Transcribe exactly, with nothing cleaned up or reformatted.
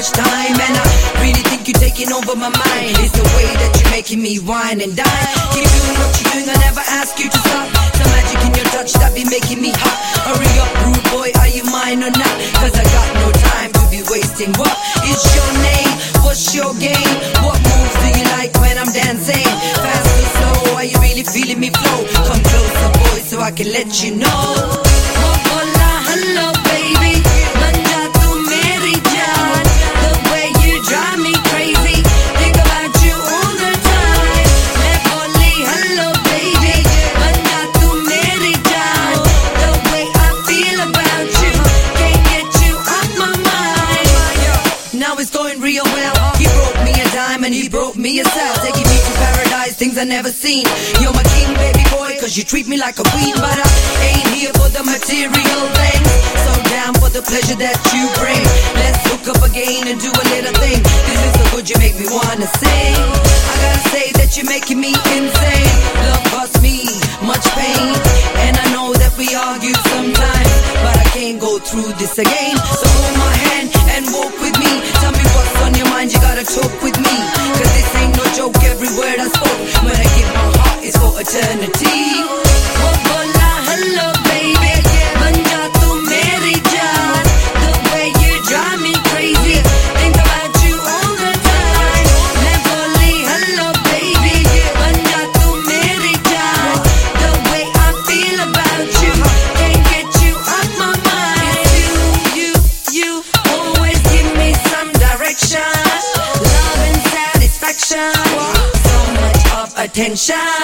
much time, and I really think you're taking over my mind. It's the way that you're making me whine and dine. Keep doing what you're doing, I never ask you to stop. Some magic in your touch that be making me hot. Hurry up, rude boy, are you mine or not? Cause I got no time to be wasting. What is your name? What's your game? What moves do you like when I'm dancing? Fast or slow, are you really feeling me flow? Come closer, boy, so I can let you know. Oh, hola, hello, baby. Manja tu meri jaan. The way you drive me crazy. Think about you all the time. Main boli, hello, baby. Manja tu meri jaan. The way I feel about you. Can't get you off my mind. Now it's going real well. He broke me a dime and he broke me a cell. Taking me to paradise, things I never seen. You're my king, baby boy, cause you treat me like a queen. But I ain't here for the material things. So down for the pleasure that you bring. Let's hook up again and do a little thing. This is so good you make me wanna sing. I gotta say that you're making me insane. Love costs me much pain, and I know that we argue sometimes, but I can't go through this again. So hold my hand and walk with me. Tell me what's on your mind, you gotta talk with me. Cause this ain't no joke, every word I spoke. When I give my heart, it's for eternity. Oh, hola, hello, baby. Manja tu meri jaan. The way you drive me crazy. Think about you all the time. Main boli, hello, baby. Manja tu meri jaan. The way I feel about you. Can't get you off my mind. You, you, you always give me some direction. Love and satisfaction. So much of attention.